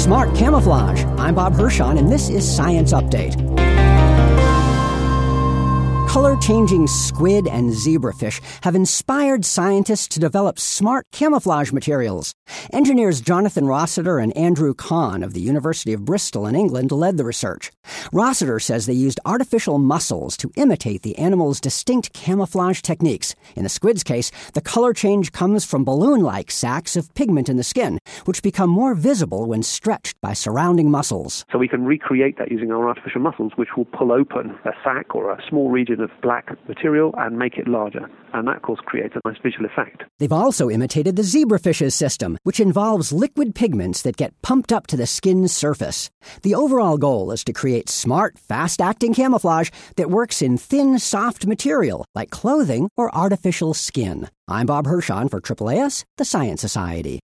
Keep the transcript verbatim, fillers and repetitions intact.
smart camouflage. I'm Bob Hirschon, and this is Science Update. Color-changing squid and zebrafish have inspired scientists to develop smart camouflage materials. Engineers Jonathan Rossiter and Andrew Kahn of the University of Bristol in England led the research. Rossiter says they used artificial muscles to imitate the animal's distinct camouflage techniques. In the squid's case, the color change comes from balloon-like sacs of pigment in the skin, which become more visible when stretched by surrounding muscles. So we can recreate that using our artificial muscles, which will pull open a sac or a small region of black material and make it larger. And that, of course, creates a nice visual effect. They've also imitated the zebrafish's system, which involves liquid pigments that get pumped up to the skin's surface. The overall goal is to create smart, fast-acting camouflage that works in thin, soft material, like clothing or artificial skin. I'm Bob Hirschon for A A A S, the Science Society.